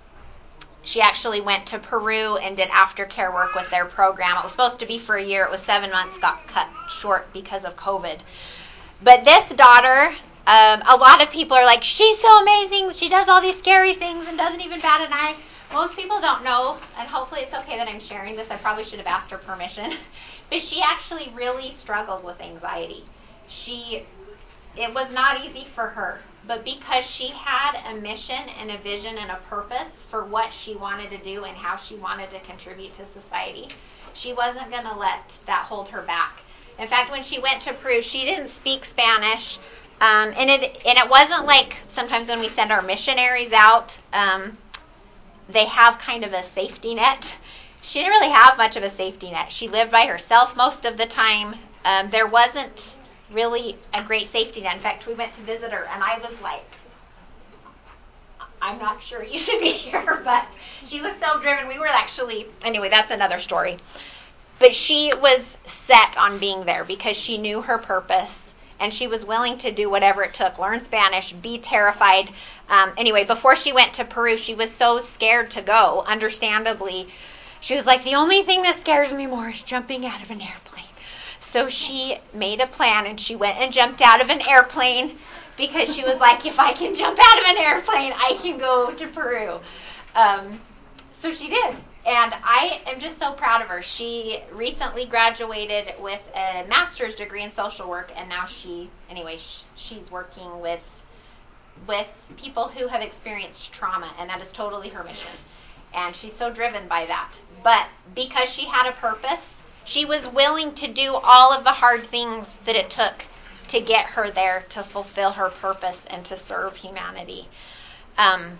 she actually went to Peru and did aftercare work with their program. It was supposed to be for a year. It was seven months, got cut short because of COVID. But this daughter, um, a lot of people are like, she's so amazing. She does all these scary things and doesn't even bat an eye. Most people don't know, and hopefully it's okay that I'm sharing this. I probably should have asked her permission. But she actually really struggles with anxiety. She, it was not easy for her. But because she had a mission and a vision and a purpose for what she wanted to do and how she wanted to contribute to society, she wasn't going to let that hold her back. In fact, when she went to Peru, she didn't speak Spanish, um, and it and it wasn't like sometimes when we send our missionaries out, um, they have kind of a safety net. She didn't really have much of a safety net. She lived by herself most of the time. Um, there wasn't really a great safety net. In fact, we went to visit her, and I was like, I'm not sure you should be here, but she was so driven. We were actually, anyway, that's another story. But she was set on being there because she knew her purpose, and she was willing to do whatever it took, learn Spanish, be terrified. Um, anyway, before she went to Peru, she was so scared to go, understandably. She was like, the only thing that scares me more is jumping out of an airplane. So she made a plan, and she went and jumped out of an airplane because she was like, if I can jump out of an airplane, I can go to Peru. Um, so she did. And I am just so proud of her. She recently graduated with a master's degree in social work, and now she, anyway, sh- she's working with with people who have experienced trauma, and that is totally her mission. And she's so driven by that. But because she had a purpose, she was willing to do all of the hard things that it took to get her there, to fulfill her purpose and to serve humanity. Um,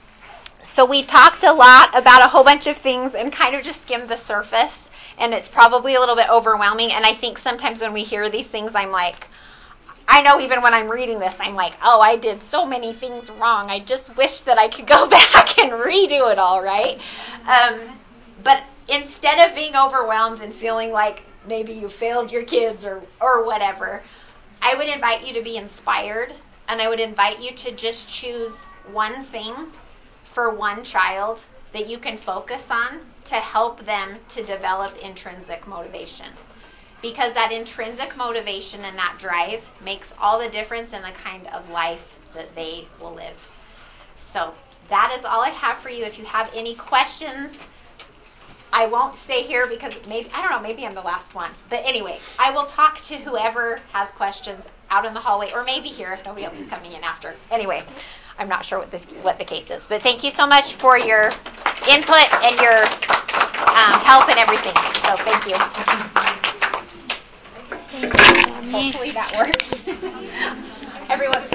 so we talked a lot about a whole bunch of things and kind of just skimmed the surface. And it's probably a little bit overwhelming. And I think sometimes when we hear these things, I'm like, I know even when I'm reading this, I'm like, oh, I did so many things wrong. I just wish that I could go back and redo it all, right? Um, but instead of being overwhelmed and feeling like maybe you failed your kids or, or whatever, I would invite you to be inspired, and I would invite you to just choose one thing for one child that you can focus on to help them to develop intrinsic motivation. Because that intrinsic motivation and that drive makes all the difference in the kind of life that they will live. So that is all I have for you. If you have any questions, I won't stay here because maybe, I don't know, maybe I'm the last one. But anyway, I will talk to whoever has questions out in the hallway, or maybe here if nobody else is coming in after. Anyway, I'm not sure what the, what the case is. But thank you so much for your input and your um, help and everything. So thank you. Hopefully that works. Everyone's